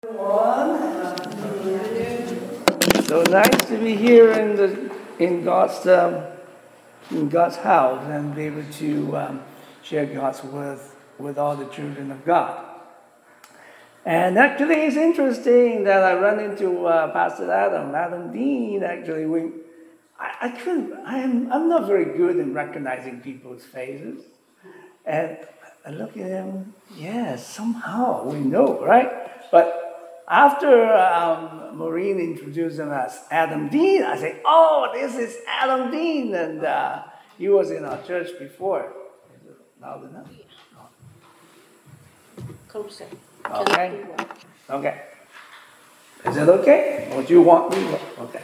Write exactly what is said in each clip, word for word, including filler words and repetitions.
Everyone. So nice to be here in the in God's um, in God's house and be able to um, share God's word with all the children of God. And actually, it's interesting that I run into uh, Pastor Adam, Adam Dean. Actually, we I, I couldn't. I am I'm not very good in recognizing people's faces, and I look at him. Yes, somehow we know, right? But after um, Maureen introduced him as Adam Dean, I say, "Oh, this is Adam Dean," and uh, he was in our church before. Is it loud enough? Closer. Okay. Okay. Is it okay? Or do you want me? Okay.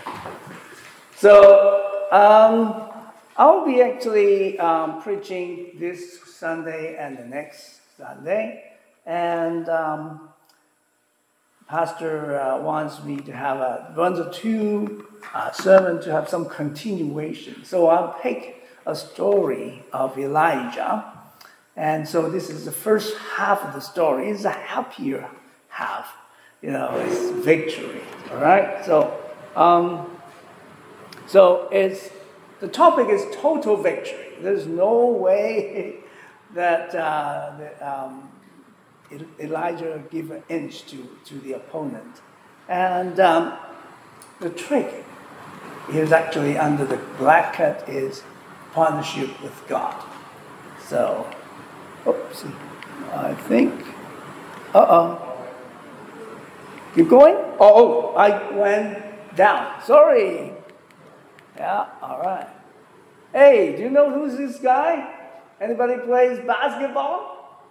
So um, I'll be actually um, preaching this Sunday and the next Sunday, and um, Pastor uh, wants me to have a one or two uh, sermon to have some continuation. So I'll pick a story of Elijah. And so this is the first half of the story. It's a happier half. You know, it's victory. All right? So um, so it's the topic is total victory. There's no way that uh, the, um, Elijah gave an inch to, to the opponent. And um, the trick is actually under the black hat is partnership with God. So, oopsie, I think, uh-oh. Keep going? Oh, I went down. Sorry. Yeah, all right. Hey, do you know who's this guy? Anybody plays basketball?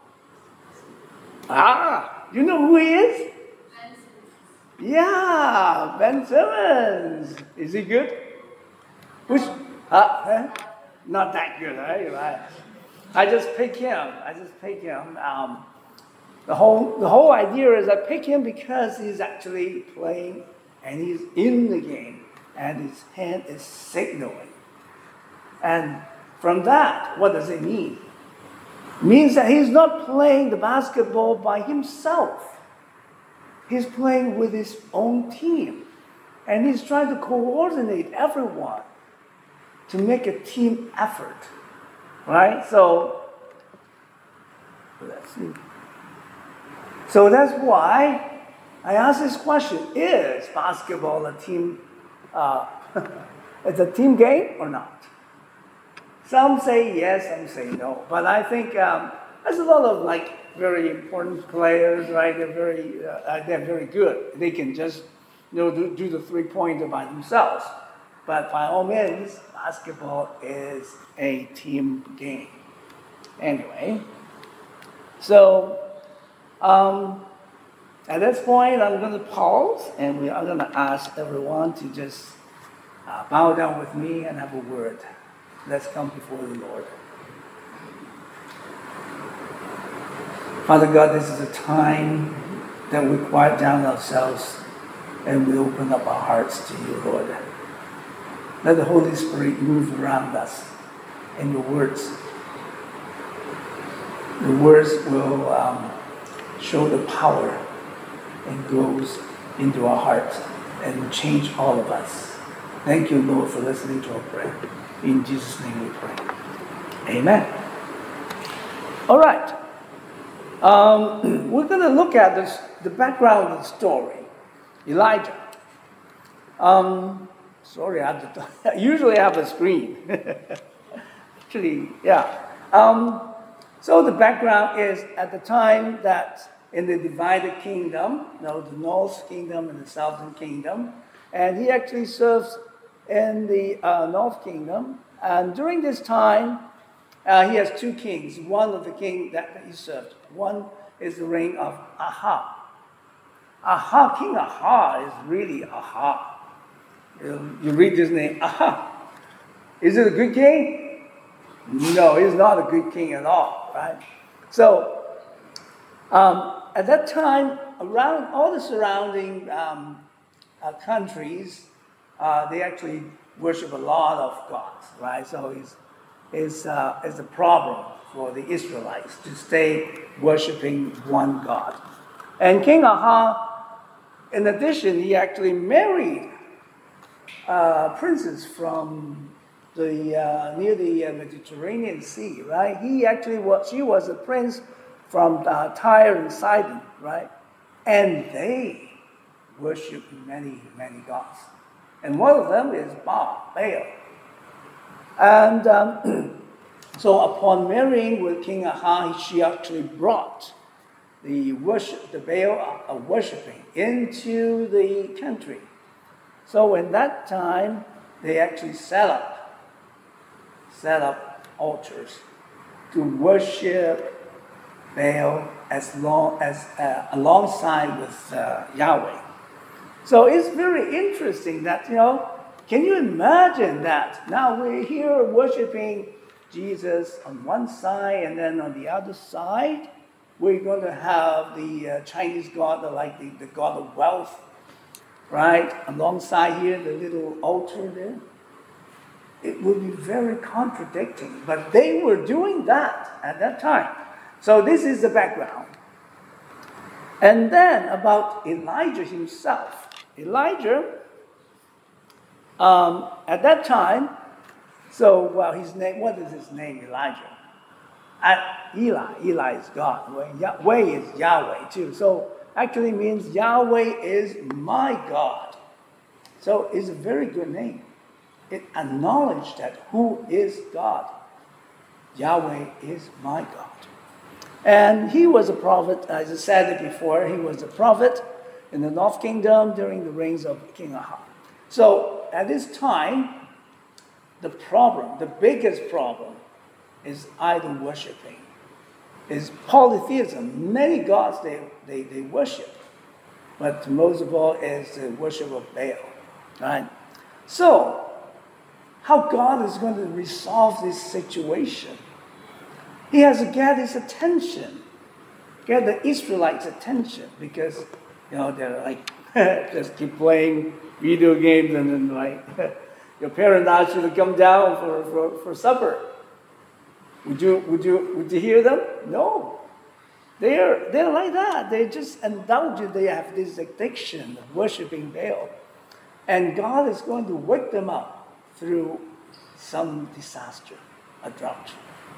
Ah, you know who he is? Yeah, Ben Simmons. Is he good? Which? Uh, eh? Not that good, right? Right. I just pick him. I just pick him. Um, the whole the whole idea is I pick him because he's actually playing and he's in the game and his hand is signaling. And from that, what does it mean? It means that he's not playing the basketball by himself. He's playing with his own team. And he's trying to coordinate everyone to make a team effort. Right? So, let's see. So that's why I ask this question. Is basketball a team, uh, it's a team game or not? Some say yes, some say no. But I think um, there's a lot of like very important players, right? They're very, uh, they're very good. They can just, you know, do, do the three-pointer by themselves. But by all means, basketball is a team game. Anyway, so um, at this point, I'm going to pause, and we are going to ask everyone to just uh, bow down with me and have a word. Let's come before the Lord. Father God, this is a time that we quiet down ourselves and we open up our hearts to you, Lord. Let the Holy Spirit move around us in your words. The words will um, show the power and goes into our hearts and change all of us. Thank you, Lord, for listening to our prayer. In Jesus' name we pray. Amen. All right. Um, we're going to look at this, the background of the story. Elijah. Um, sorry, I, have to, I usually have a screen. Actually, yeah. Um, so the background is at the time that in the divided kingdom, you know, the north kingdom and the southern kingdom, and he actually serves in the uh, north kingdom. And during this time, uh, he has two kings. One of the king that he served. One is the reign of Ahab. Ahab, King Ahab is really Ahab. You, you read this name, Ahab. Is it a good king? No, he's not a good king at all, right? So, um, at that time, around all the surrounding um, uh, countries, uh, they actually worship a lot of gods, right? So it's, it's, uh, it's a problem for the Israelites to stay worshiping one God. And King Ahab in addition, he actually married a princess from the uh, near the uh, Mediterranean Sea, right? He actually was, she was a prince from uh, Tyre and Sidon, right? And they worship many, many gods. And one of them is Baal, Baal. And um, so upon marrying with King Ahab, she actually brought the worship, the Baal of worshiping into the country. So in that time, they actually set up, set up altars to worship Baal as long as uh, alongside with uh, Yahweh. So it's very interesting that, you know, can you imagine that? Now we're here worshiping Jesus on one side, and then on the other side, we're going to have the uh, Chinese god, like the, the god of wealth, right? Alongside here, the little altar there. It would be very contradicting, but they were doing that at that time. So this is the background. And then about Elijah himself. Elijah, um, at that time, so, well, his name, what is his name, Elijah? At Eli, Eli is God. Yahweh is Yahweh too. So actually means Yahweh is my God. So it's a very good name. It acknowledged that who is God. Yahweh is my God. And he was a prophet, as I said it before, he was a prophet in the North Kingdom during the reigns of King Ahab. So at this time, the problem, the biggest problem, is idol worshiping, is polytheism. Many gods they, they, they worship, but most of all is the worship of Baal. Right? So, how God is going to resolve this situation? He has to get his attention, get the Israelites' attention, because you know they're like just keep playing video games and then like your parents ask you to come down for, for, for supper. Would you would you would you hear them? No. They're they're like that. They just indulge. They have this addiction of worshiping Baal. And God is going to wake them up through some disaster, a drought.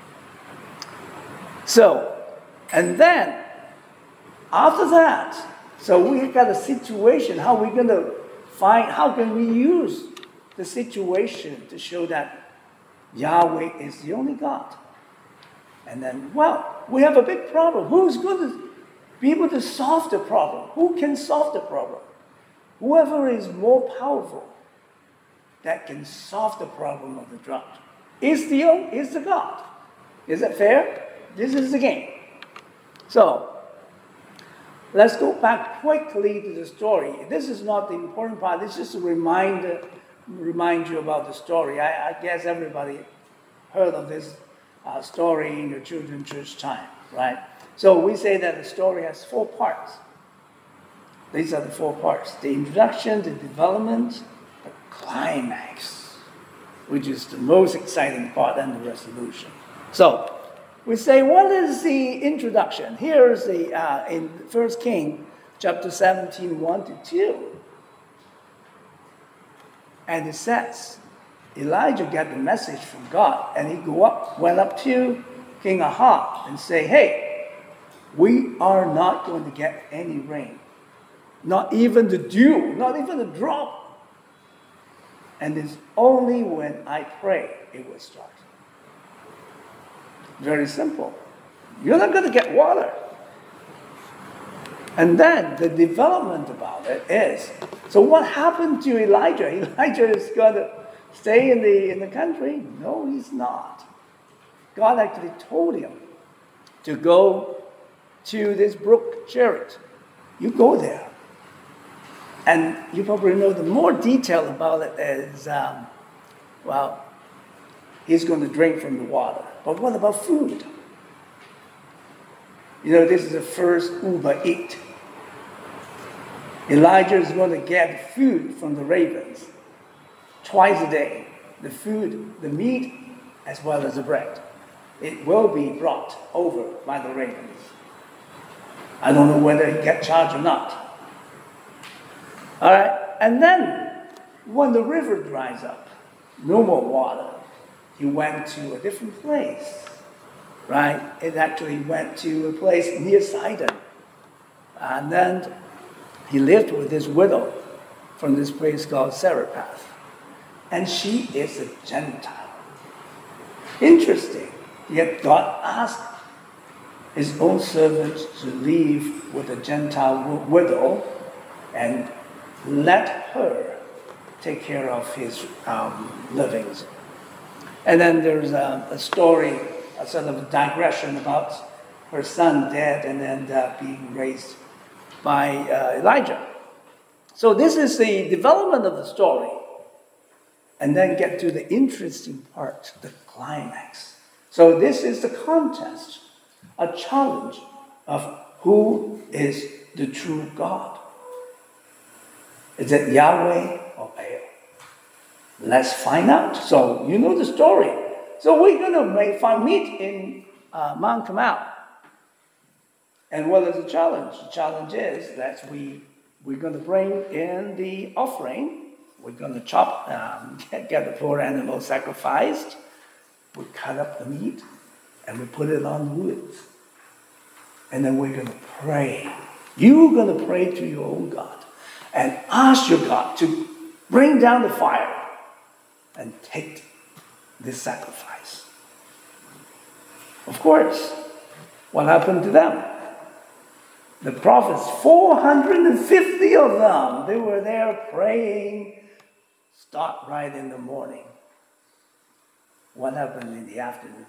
So, and then after that, so we got a situation, how we're going to find, how can we use the situation to show that Yahweh is the only God? And then, well, we have a big problem. Who's going to be able to solve the problem? Who can solve the problem? Whoever is more powerful that can solve the problem of the drought is the, is the God. Is that fair? This is the game. So, let's go back quickly to the story. This is not the important part. This is just a reminder, remind you about the story. I, I guess everybody heard of this uh, story in your children's church time, right? So we say that the story has four parts. These are the four parts. The introduction, the development, the climax, which is the most exciting part, and the resolution. So, we say, what is the introduction? Here's the, uh, in First Kings, chapter seventeen, one to two. And it says, Elijah got the message from God, and he go up, went up to King Ahab and say, hey, we are not going to get any rain. Not even the dew, not even a drop. And it's only when I pray it will start. Very simple. You're not going to get water. And then the development about it is, so what happened to Elijah? Elijah is going to stay in the, in the country? No, he's not. God actually told him to go to this brook, Cherith. You go there. And you probably know the more detail about it is, um, well, he's going to drink from the water. But what about food? You know, this is the first Uber eat. Elijah is going to get food from the ravens twice a day. The food, the meat, as well as the bread. It will be brought over by the ravens. I don't know whether he get charged or not. All right, and then when the river dries up, no more water, he went to a different place, right? It actually went to a place near Sidon. And then he lived with his widow from this place called Zarephath. And she is a Gentile. Interesting. Yet God asked his own servant to leave with a Gentile widow and let her take care of his um, livings. And then there's a, a story, a sort of a digression about her son dead and then uh, being raised by uh, Elijah. So this is the development of the story. And then get to the interesting part, the climax. So this is the contest, a challenge of who is the true God. Is it Yahweh or Baal? Let's find out. So you know the story. So we're going to make, find, meet in uh, Mount Carmel. And what is the challenge? The challenge is that we, we're going to bring in the offering. We're going to chop, um, get, get the poor animal sacrificed. We cut up the meat and we put it on wood. And then we're going to pray. You're going to pray to your own God and ask your God to bring down the fire and take this sacrifice. Of course, what happened to them? The prophets, four hundred fifty of them, they were there praying, start right in the morning. What happened in the afternoon?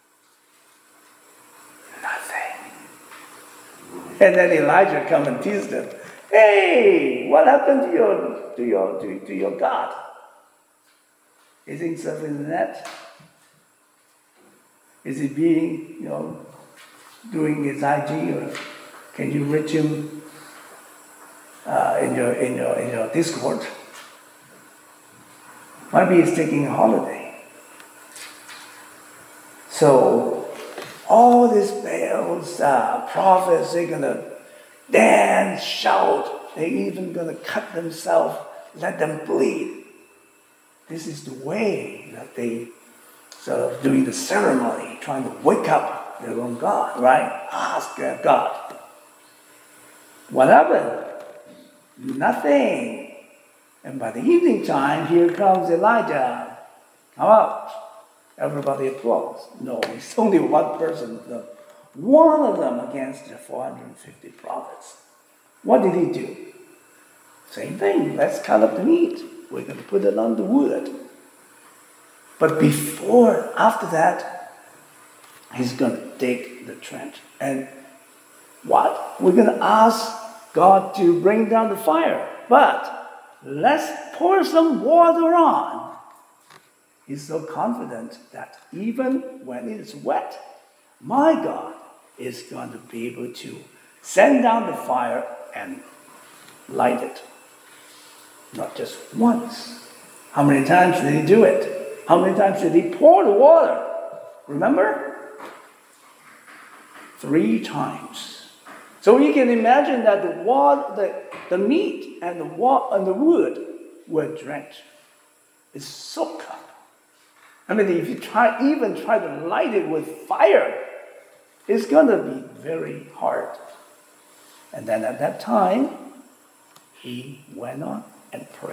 Nothing. And then Elijah come and tease them. Hey, what happened to your to your to, to your God? Is he serving the net? Is he being, you know, doing his I G, or can you reach him uh, in your in your in your Discord? Maybe he's taking a holiday. So all these Baal's uh, prophets, they're gonna dance, shout. They're even gonna cut themselves, let them bleed. This is the way that they sort of doing the ceremony, trying to wake up their own God, right? Ask their God. What happened? Nothing. And by the evening time, here comes Elijah. Come out. Everybody applauds. No, it's only one person. One of them against the four hundred fifty prophets. What did he do? Same thing. Let's cut up the meat. We're going to put it on the wood. But before, after that, he's going to dig the trench. And what? We're going to ask God to bring down the fire. But let's pour some water on. He's so confident that even when it is wet, my God is going to be able to send down the fire and light it. Not just once. How many times did he do it? How many times did he pour the water? Remember? Three times. So you can imagine that the water, the, the meat and the wa- and the wood were drenched. It's soaked up. I mean, if you try, even try to light it with fire, it's going to be very hard. And then at that time, he went on and prayed.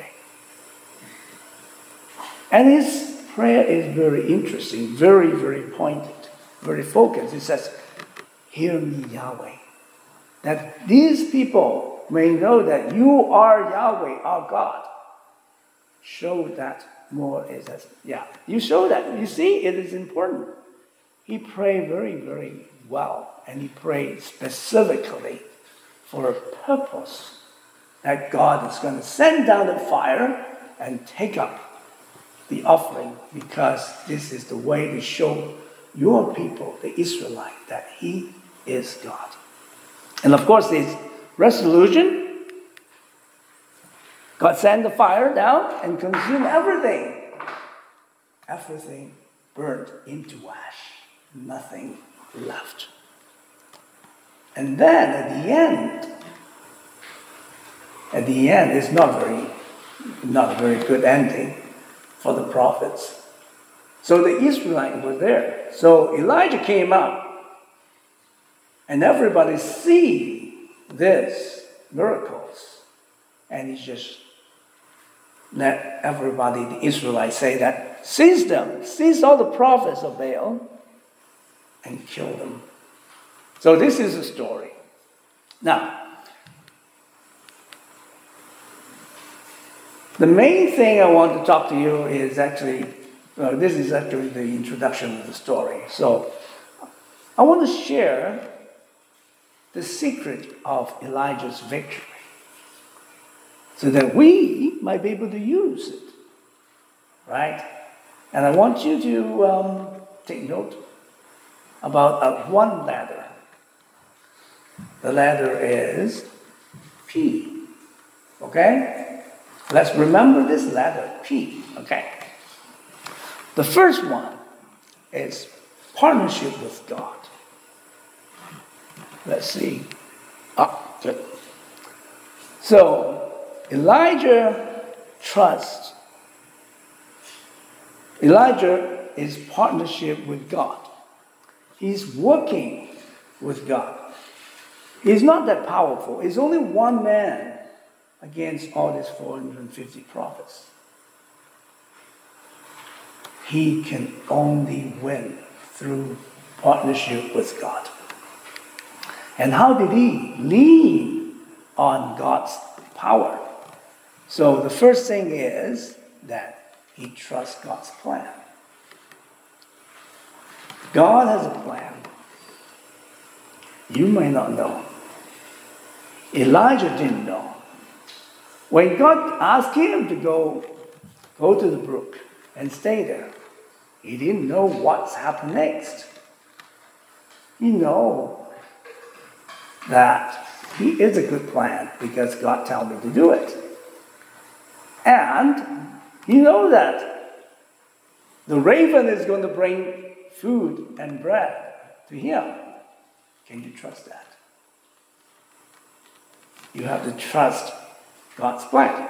And his prayer is very interesting, very, very pointed, very focused. It says, "Hear me, Yahweh, that these people may know that you are Yahweh, our God." Show that more. It says, yeah, you show that. You see, it is important. He prayed very, very well, and he prayed specifically for a purpose. That God is going to send down the fire and take up the offering, because this is the way to show your people, the Israelite, that he is God. And of course, this resolution, God sent the fire down and consumed everything. Everything burned into ash. Nothing left. And then at the end, At the end, it's not very, not a very good ending for the prophets. So the Israelites were there. So Elijah came up, and everybody see this miracles, and he just let everybody, the Israelites, say that seize them, seize all the prophets of Baal, and kill them. So this is the story. Now, the main thing I want to talk to you is actually, well, this is actually the introduction of the story. So I want to share the secret of Elijah's victory so that we might be able to use it, right? And I want you to um, take note about uh, one letter. The letter is P, okay? Let's remember this letter, P, okay? The first one is partnership with God. Let's see. Ah, good. So, Elijah trusts. Elijah is partnership with God. He's working with God. He's not that powerful. He's only one man against all these four hundred fifty prophets. He can only win through partnership with God. And how did he lean on God's power? So the first thing is that he trusts God's plan. God has a plan. You may not know. Elijah didn't know. When God asked him to go, go to the brook and stay there, he didn't know what's happened next. He knows that he is a good plan because God told me to do it. And he knows that the raven is going to bring food and bread to him. Can you trust that? You have to trust God's plan.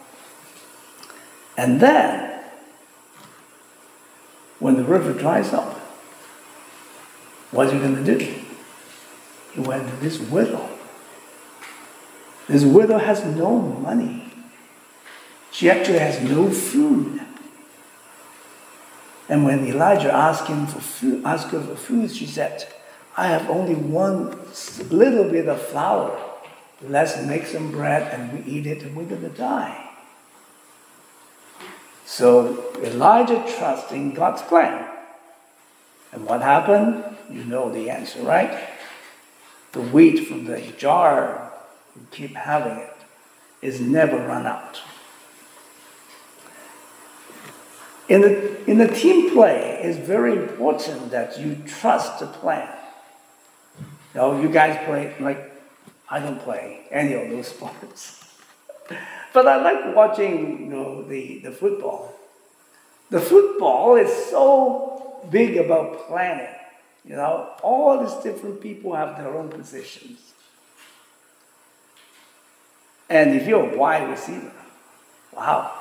And then, when the river dries up, what's he going to do? He went to this widow. This widow has no money. She actually has no food. And when Elijah asked him for food, asked her for food, she said, I have only one little bit of flour. Let's make some bread and we eat it and we're going to die. So Elijah trusts in God's plan. And what happened? You know the answer, right? The wheat from the jar, you keep having it, is never run out. In the, in the team play, it's very important that you trust the plan. You know, you guys play, like, I don't play any of those sports. But I like watching, you know, the, the football. The football is so big about planning. You know, all these different people have their own positions. And if you're a wide receiver, wow.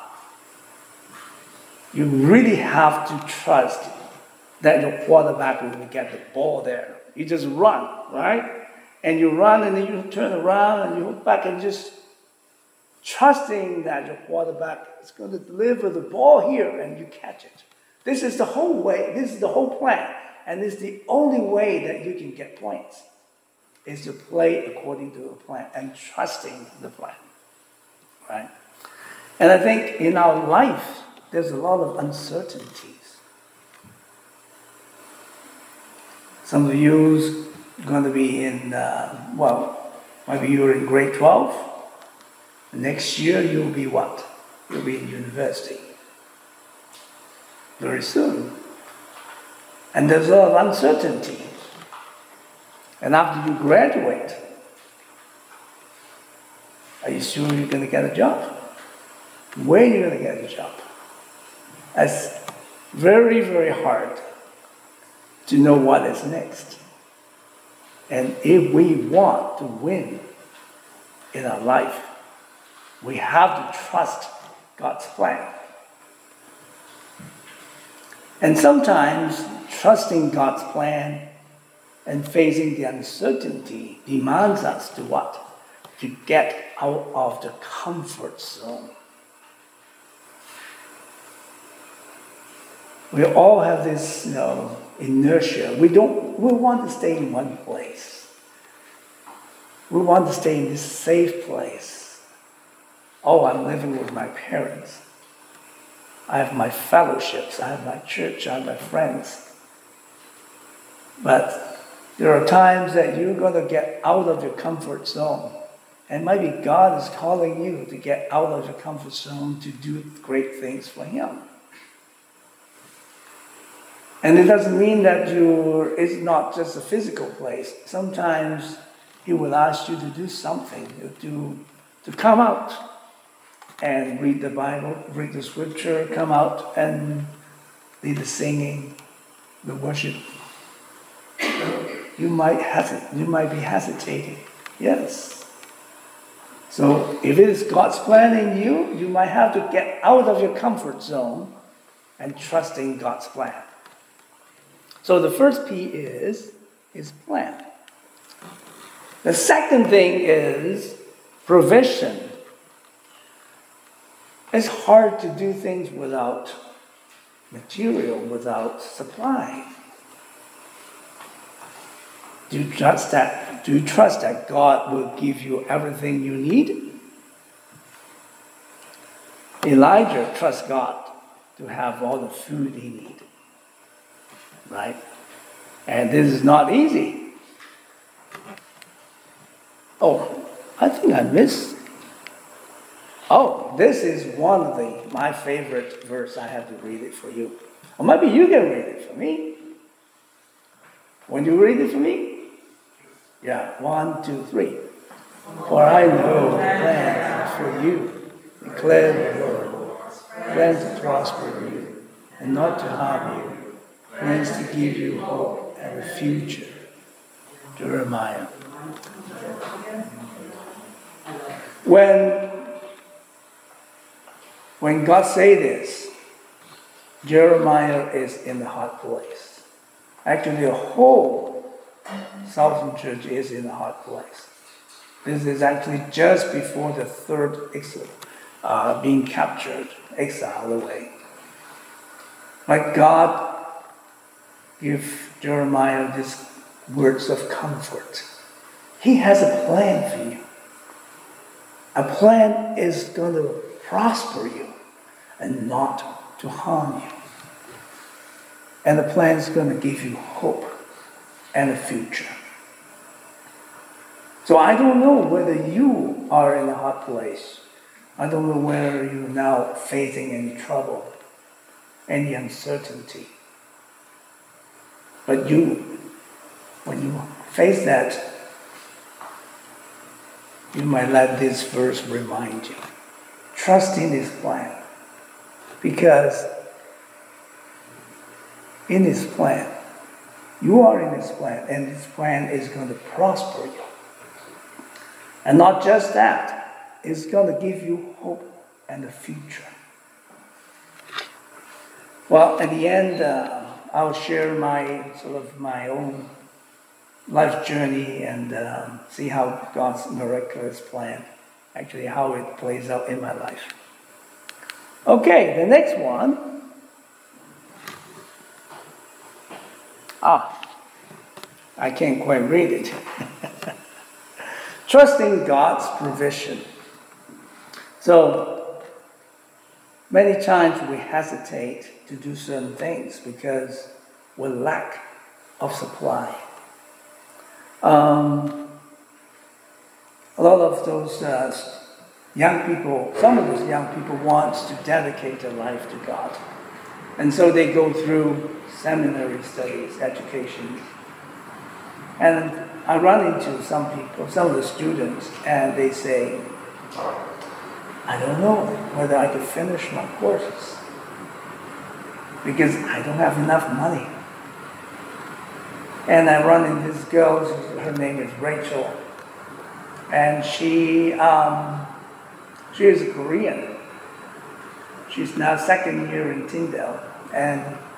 You really have to trust that your quarterback will get the ball there. You just run, right? And you run and then you turn around and you look back and just trusting that your quarterback is going to deliver the ball here and you catch it. This is the whole way, this is the whole plan. And this is the only way that you can get points, is to play according to the plan and trusting the plan, right? And I think in our life, there's a lot of uncertainties. Some of you are going to be in, uh, well, maybe you're in grade twelve. Next year you'll be what? You'll be in university. Very soon. And there's a lot of uncertainty. And after you graduate, are you sure you're going to get a job? Where are you going to get a job? It's very, very hard to know what is next. And if we want to win in our life, We have to trust God's plan. And sometimes trusting God's plan and facing the uncertainty demands us to what? To get out of the comfort zone. We all have this, you know, inertia. We don't. We want to stay in one place. We want to stay in this safe place. Oh, I'm living with my parents. I have my fellowships. I have my church. I have my friends. But there are times that you're going to get out of your comfort zone. And maybe God is calling you to get out of your comfort zone to do great things for Him. And it doesn't mean that you it's not just a physical place. Sometimes He will ask you to do something, to, to come out and read the Bible, read the scripture, come out and lead the singing, the worship. You might hesitate, you might be hesitating. Yes. So if it is God's plan in you, you might have to get out of your comfort zone and trust in God's plan. So the first P is His plan. The second thing is provision. It's hard to do things without material, without supply. Do you trust that? Do you trust that God will give you everything you need? Elijah trusts God to have all the food he needed. Right? And this is not easy. Oh, I think I missed. Oh, this is one of the my favorite verse. I have to read it for you. Or maybe you can read it for me. When you read it for me? Yeah, one, two, three. For I know the plans for you, declare the Lord. Plans to prosper you and not to harm you. Plans to give you hope and a future. Jeremiah. When, when God say this, Jeremiah is in the hard place. Actually, the whole Southern Church is in a hard place. This is actually just before the third exile, uh, being captured, exiled away. But God give Jeremiah these words of comfort. He has a plan for you. A plan is going to prosper you and not to harm you. And the plan is going to give you hope and a future. So I don't know whether you are in a hard place. I don't know whether you're now facing any trouble, any uncertainty. But you, when you face that, you might let this verse remind you. Trust in His plan. Because in His plan, you are in His plan, and His plan is going to prosper you. And not just that, it's going to give you hope and a future. Well, at the end, uh, I'll share my sort of my own life journey and um, see how God's miraculous plan, actually how it plays out in my life. Okay, the next one. Ah, I can't quite read it. Trusting God's provision. So, many times we hesitate to do certain things because we lack of supply. Um, a lot of those uh, young people, some of those young people want to dedicate their life to God. And so they go through seminary studies, education. And I run into some people, some of the students, and they say, I don't know whether I could finish my courses because I don't have enough money. And I run into this girl, her name is Rachel, and she um, She is a Korean. She's now second year in Tyndale, and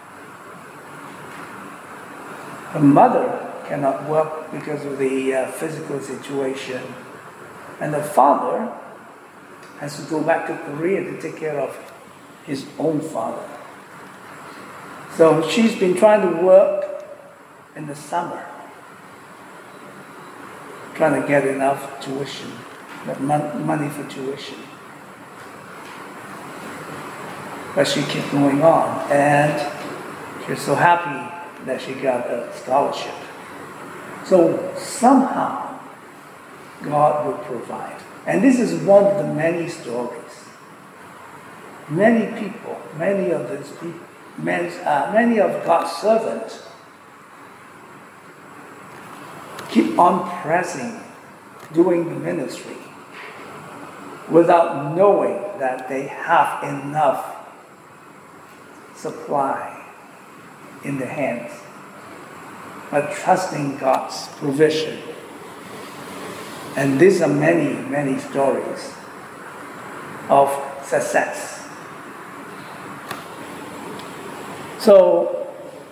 her mother cannot work because of the uh, physical situation, and the father has to go back to Korea to take care of his own father. So she's been trying to work in the summer, trying to get enough tuition, money for tuition. But she keeps going on, and she's so happy that she got a scholarship. So somehow, God will provide. And this is one of the many stories. Many people, many of these people, many, uh, many of God's servants keep on pressing, doing the ministry, without knowing that they have enough supply in their hands, but trusting God's provision. And these are many, many stories of success. So,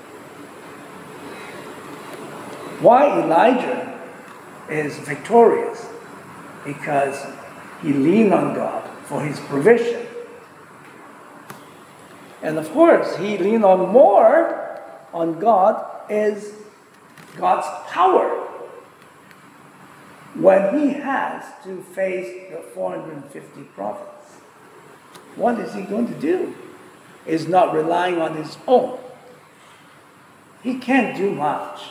why Elijah is victorious? Because he leaned on God for his provision. And of course, he leaned on more on God is God's power. When he has to face the four hundred fifty prophets, what is he going to do? Is not relying on his own. He can't do much.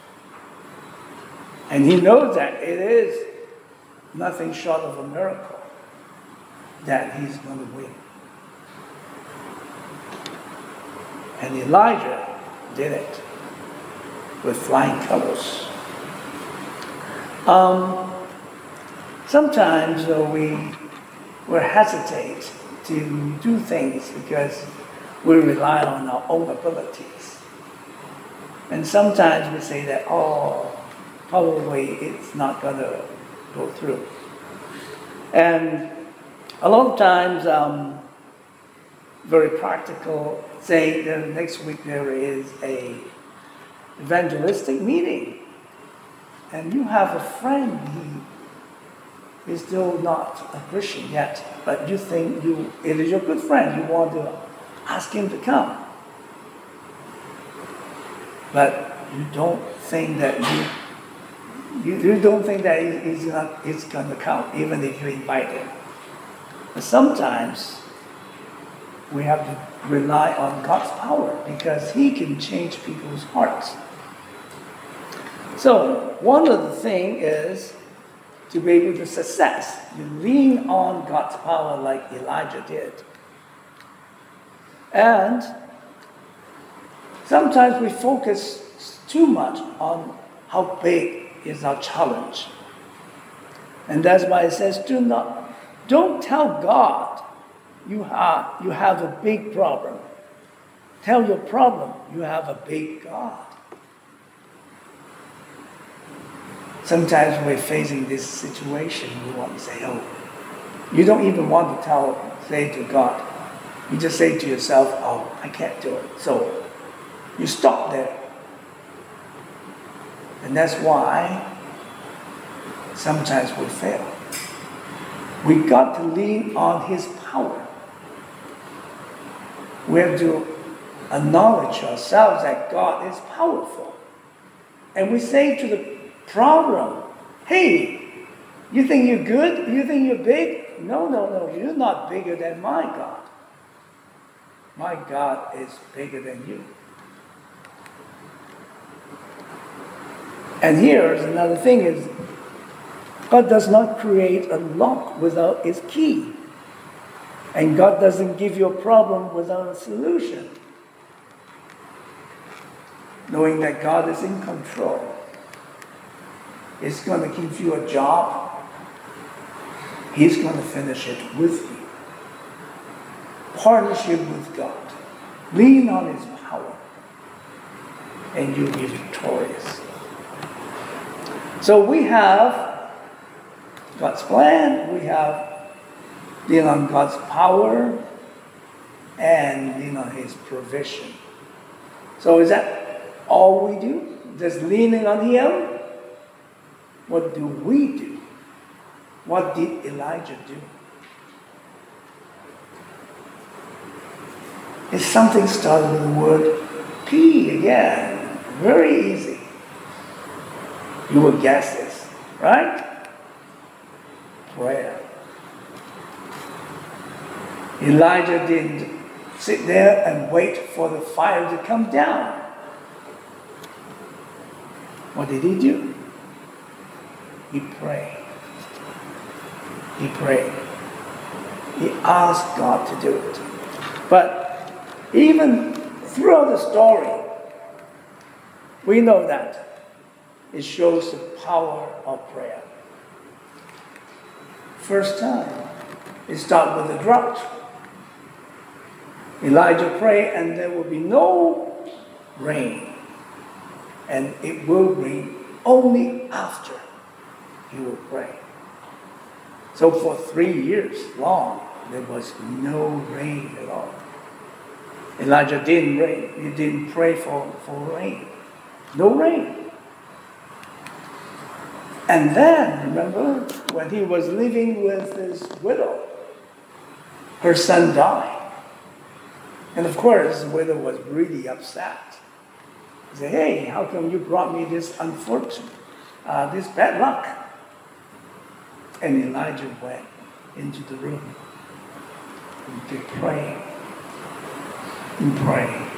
And he knows that it is nothing short of a miracle that he's going to win. And Elijah did it with flying colors. Um, sometimes uh, we we hesitate to do things because we rely on our own abilities. And sometimes we say that, oh, probably it's not going to go through. And a lot of times, um, very practical, say the next week there is a evangelistic meeting, and you have a friend who is still not a Christian yet, but you think you it is your good friend, you want to ask him to come. But you don't think that you you, you don't think that he, he's not he's going to come, even if you invite him. But sometimes we have to rely on God's power because he can change people's hearts. So one of the things is to be able to success. You lean on God's power like Elijah did. And sometimes we focus too much on how big is our challenge. And that's why it says, do not, don't tell God you have, you have a big problem. Tell your problem you have a big God. Sometimes we're facing this situation, we want to say, oh, you don't even want to tell, say to God. You just say to yourself, oh, I can't do it. So you stop there. And that's why sometimes we fail. We got to lean on his power. We have to acknowledge ourselves that God is powerful. And we say to the problem, hey, you think you're good? You think you're big? No, no, no, you're not bigger than my God. My God is bigger than you. And here's another thing is, God does not create a lock without its key. And God doesn't give you a problem without a solution. Knowing that God is in control. He's going to give you a job. He's going to finish it with you. Partnership with God. Lean on his power. And you'll be victorious. So we have God's plan. We have lean on God's power, and lean on His provision. So is that all we do? Just leaning on Him? What do we do? What did Elijah do? It's something started with the word P again. Very easy. You will guess this, right? Prayer. Elijah didn't sit there and wait for the fire to come down. What did he do? He prayed. He prayed. He asked God to do it. But even throughout the story, we know that it shows the power of prayer. First time, it started with a drought. Elijah prayed, and there will be no rain. And it will rain only after he will pray. So for three years long, there was no rain at all. Elijah didn't rain. He didn't pray for, for rain. No rain. And then, remember, when he was living with his widow, her son died. And of course, the widow was really upset. He said, hey, how come you brought me this unfortunate, uh, this bad luck? And Elijah went into the room to pray and pray.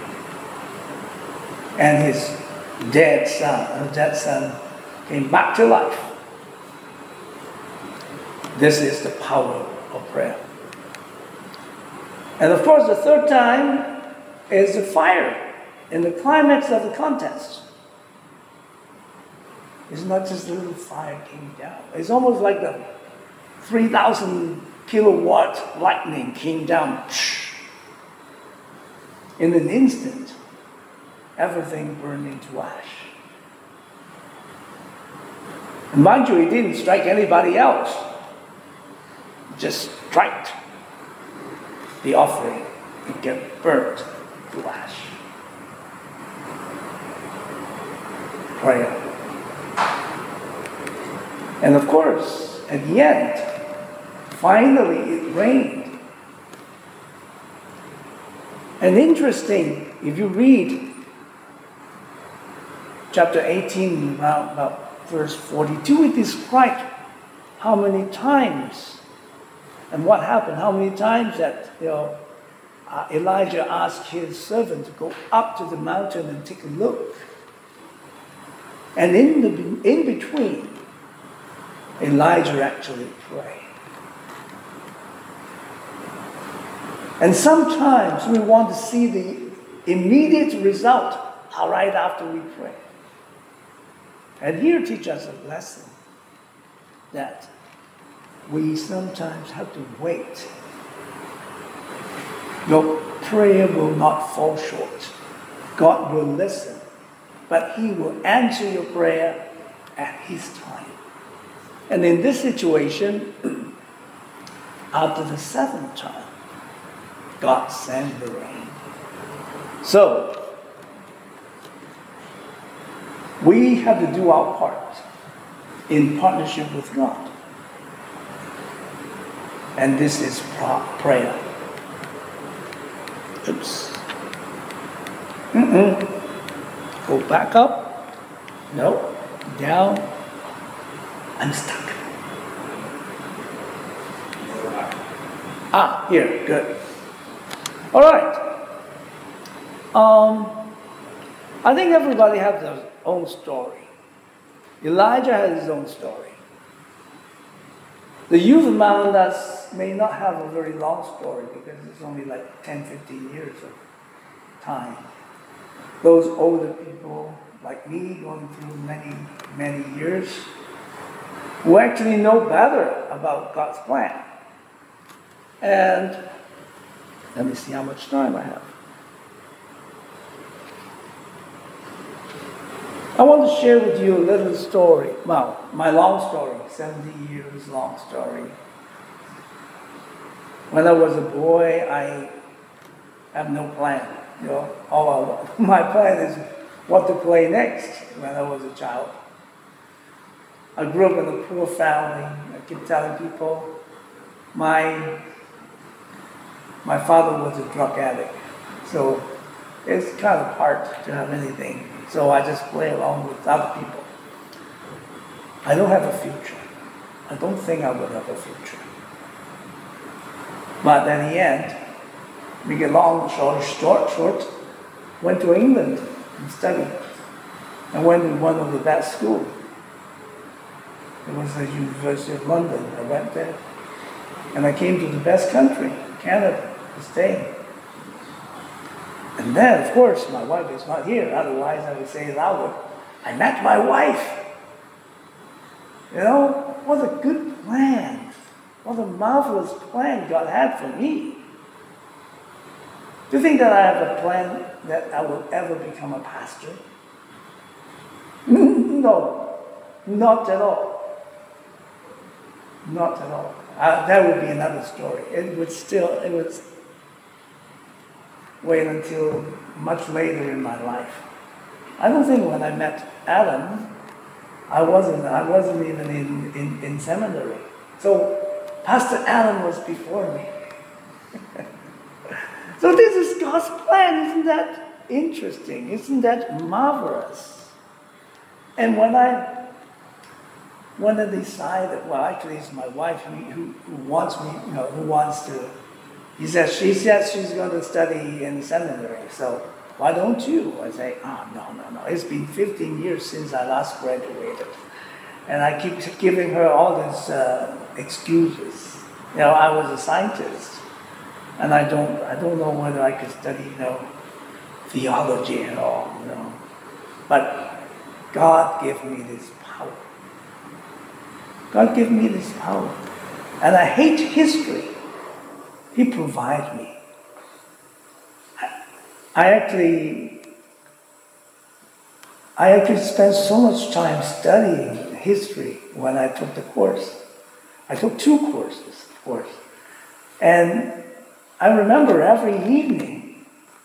And his dead son, her dead son, came back to life. This is the power of prayer. And of course, the third time is the fire in the climax of the contest. It's not just a little fire came down. It's almost like the three thousand kilowatt lightning came down. In an instant, everything burned into ash. And mind you, it didn't strike anybody else. It just struck the offering. It get burnt to ash. Prayer. And of course, at the end, finally it rained. And interesting, if you read chapter eighteen, around about verse forty-two, it describes how many times and what happened, how many times that you know uh, Elijah asked his servant to go up to the mountain and take a look. And in the in between, Elijah actually prayed. And sometimes we want to see the immediate result right after we pray. And here teach us a lesson that we sometimes have to wait. Your prayer will not fall short. God will listen, but He will answer your prayer at His time. And in this situation, after the seventh time, God sent the rain. So, we have to do our part in partnership with God. And this is prayer. Oops. Mm-mm. Go back up. No. Down. I'm stuck. Ah, here. Good. All right. Um, I think everybody has their own story. Elijah has his own story. The youth among us may not have a very long story because it's only like ten, fifteen years of time. Those older people like me going through many, many years who actually know better about God's plan. And let me see how much time I have. I want to share with you a little story. Well, my long story, seventy years long story. When I was a boy, I have no plan. You know, all I, my plan is what to play next when I was a child. I grew up in a poor family. I keep telling people my my father was a drug addict, so it's kind of hard to have anything. So I just play along with other people. I don't have a future. I don't think I would have a future. But in the end, we get long, short, short, short, went to England and studied. I went to one of the best schools. It was the University of London. I went there. And I came to the best country, Canada, to stay. And then, of course, my wife is not here. Otherwise, I would say it louder. I met my wife. You know, what a good plan. What a marvelous plan God had for me. Do you think that I have a plan that I will ever become a pastor? No, not at all. Not at all. Uh, that would be another story. It would still, it would wait until much later in my life. I don't think when I met Alan, I wasn't, I wasn't even in, in, in seminary. So Pastor Alan was before me. So this is God's plan. Isn't that interesting? Isn't that marvelous? And when I when I decided, well, actually it's my wife who, who, who wants me, you know, who wants to, he says, she says she's going to study in seminary, so why don't you? I say, oh, no, no, no. It's been fifteen years since I last graduated. And I keep giving her all these uh, excuses. You know, I was a scientist, and I don't, I don't know whether I could study, you know, theology at all, you know. But God gave me this power. God gave me this power. And I hate history. He provides me. I actually, I actually spent so much time studying history when I took the course. I took two courses, of course. And I remember every evening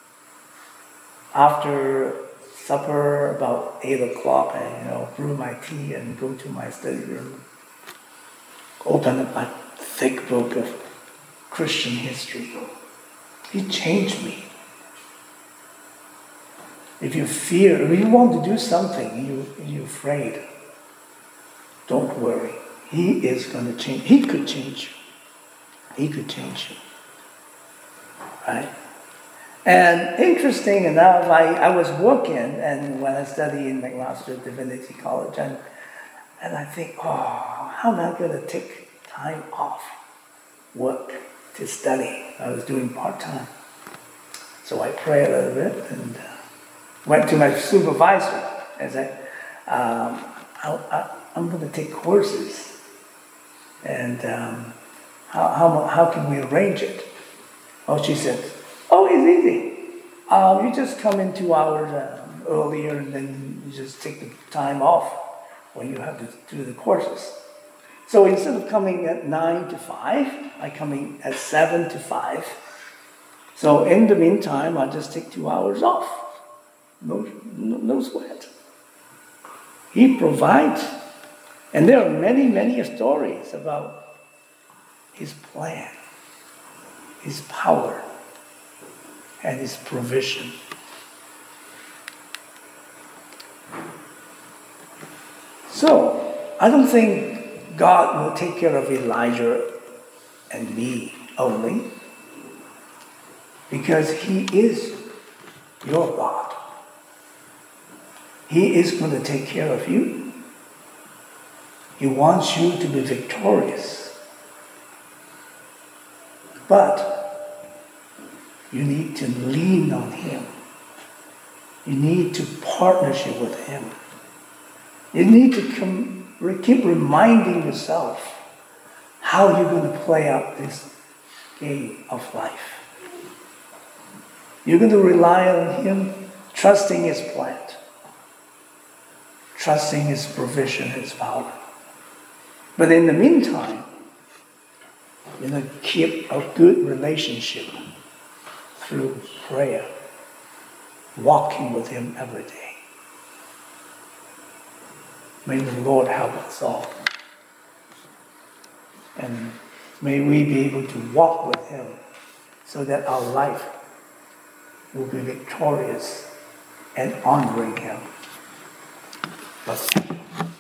after supper, about eight o'clock, I, you know, brew my tea and go to my study room, open up my thick book of Christian history. It changed me. If you fear, if you want to do something, you, you're afraid, don't worry. He is going to change. He could change you. He could change you. Right? And interesting enough, I, I was working, and when I studied in McMaster Divinity College, and, and I think, oh, how am I going to take time off work to study? I was doing part-time. So I prayed a little bit, and uh, went to my supervisor and said, um, I, I, I'm going to take courses, and um, how, how, how can we arrange it? Oh, she said, oh, it's easy. Um, you just come in two hours uh, earlier, and then you just take the time off when you have to do the courses. So instead of coming at nine to five, I come in at seven to five. So in the meantime, I just take two hours off. No, no, no sweat. He provides. And there are many, many stories about his plan, his power, and his provision. So, I don't think God will take care of Elijah and me only, because he is your God. He is going to take care of you. He wants you to be victorious. But you need to lean on him. You need to partnership with him. You need to come, keep reminding yourself how you're going to play out this game of life. You're going to rely on him, trusting his plan, trusting his provision, his power. But in the meantime, You know, keep a good relationship through prayer, walking with Him every day. May the Lord help us all. And may we be able to walk with Him so that our life will be victorious and honoring Him. Let's pray.